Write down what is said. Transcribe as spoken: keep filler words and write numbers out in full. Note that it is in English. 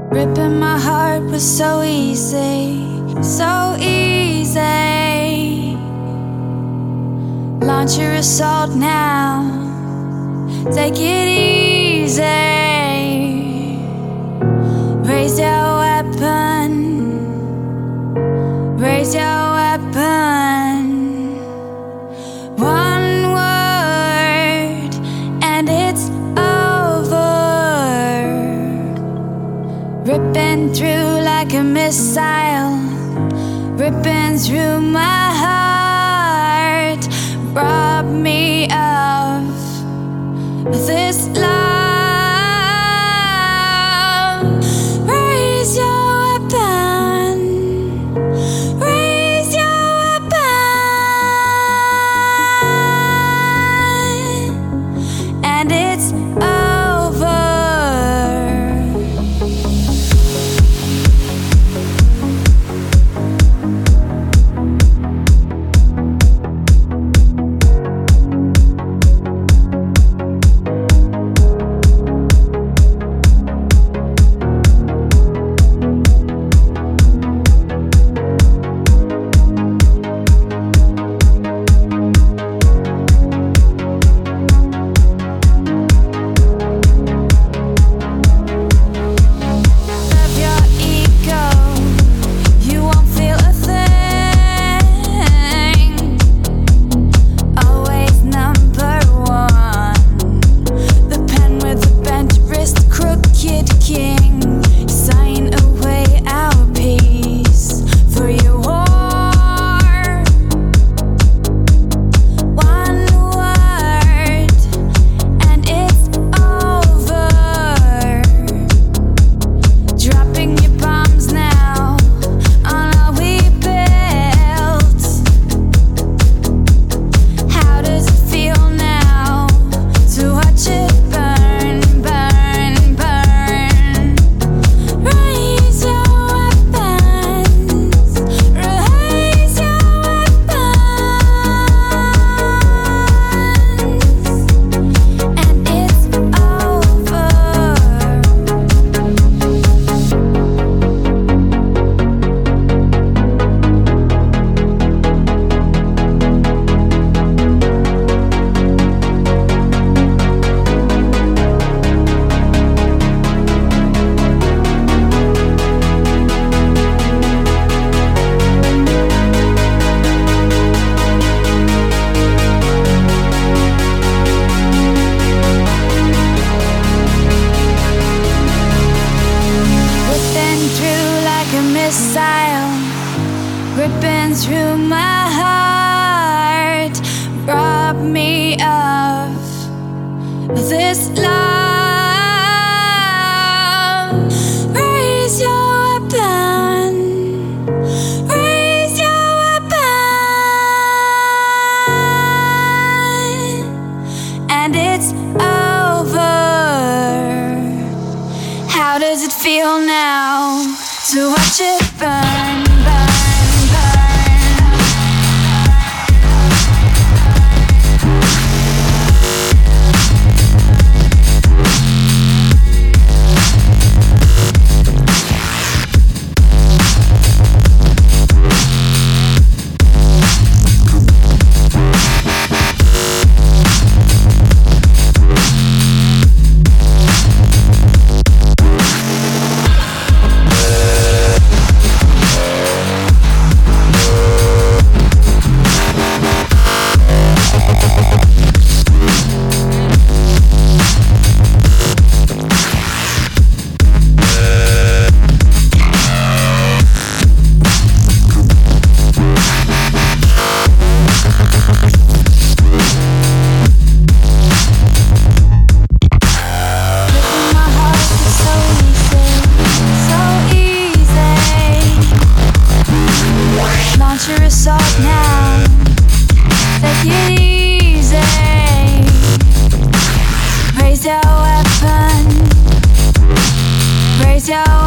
Ripping my heart was so easy, so easy. Launch your assault now, take it easy. Raise your weapon, raise your weapon. One word and it's over. Ripping through like a missile, ripping through my heart. Rob me of this love. Raise your weapon, raise your weapon, and it's over. Ripping through my heart, rob me of this love. Raise your weapon, raise your weapon, and it's over. How does it feel now to watch it burn? Your assault now, take it easy. Raise your weapon, raise your